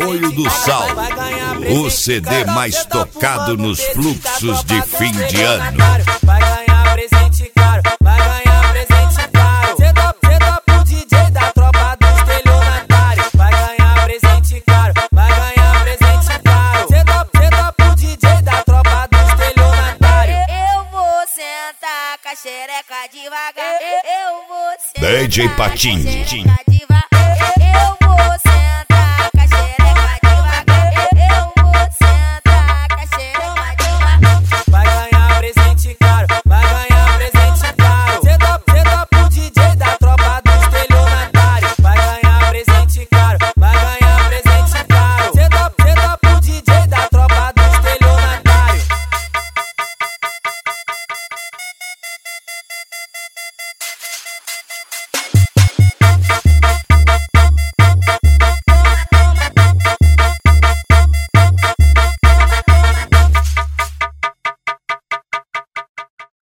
apoio do Sal, o CD mais tocado nos fluxos de fim de ano. Vai ganhar presente caro, vai ganhar presente caro. Cê topa o DJ da tropa do estelionatário. Vai ganhar presente caro, vai ganhar presente caro. Cê topa o DJ da tropa do estelionatário. Eu vou sentar com a xereca devagar. Eu vou sentar DJ Patinho.